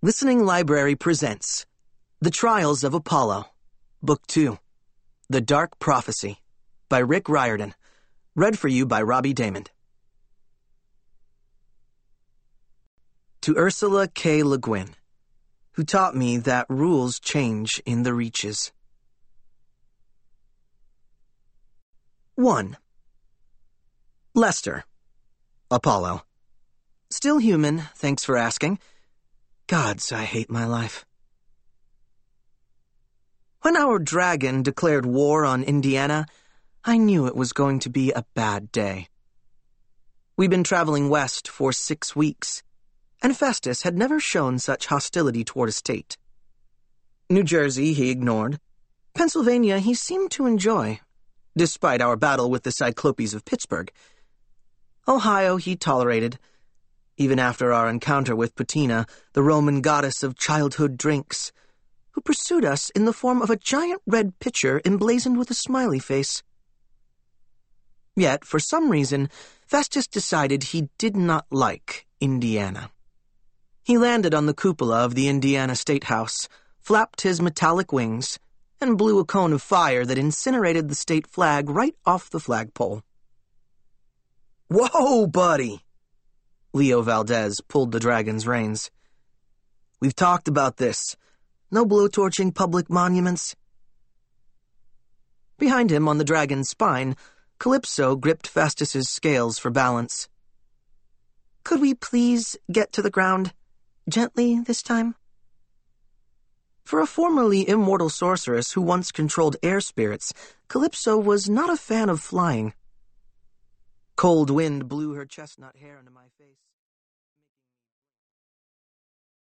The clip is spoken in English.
Listening Library presents The Trials of Apollo, Book 2, The Dark Prophecy, by Rick Riordan, read for you by Robbie Damon. To Ursula K. Le Guin, who taught me that rules change in the reaches. 1. Lester. Apollo. Still human, thanks for asking. Gods, I hate my life. When our dragon declared war on Indiana, I knew it was going to be a bad day. We'd been traveling west for 6 weeks, and Festus had never shown such hostility toward a state. New Jersey he ignored. Pennsylvania he seemed to enjoy, despite our battle with the Cyclopes of Pittsburgh. Ohio he tolerated, even after our encounter with Patina, the Roman goddess of childhood drinks, who pursued us in the form of a giant red pitcher emblazoned with a smiley face. Yet, for some reason, Festus decided he did not like Indiana. He landed on the cupola of the Indiana State House, flapped his metallic wings, and blew a cone of fire that incinerated the state flag right off the flagpole. "Whoa, buddy!" Leo Valdez pulled the dragon's reins. "We've talked about this. No blowtorching public monuments." Behind him on the dragon's spine, Calypso gripped Festus's scales for balance. "Could we please get to the ground? Gently this time?" For a formerly immortal sorceress who once controlled air spirits, Calypso was not a fan of flying. Cold wind blew her chestnut hair into my face.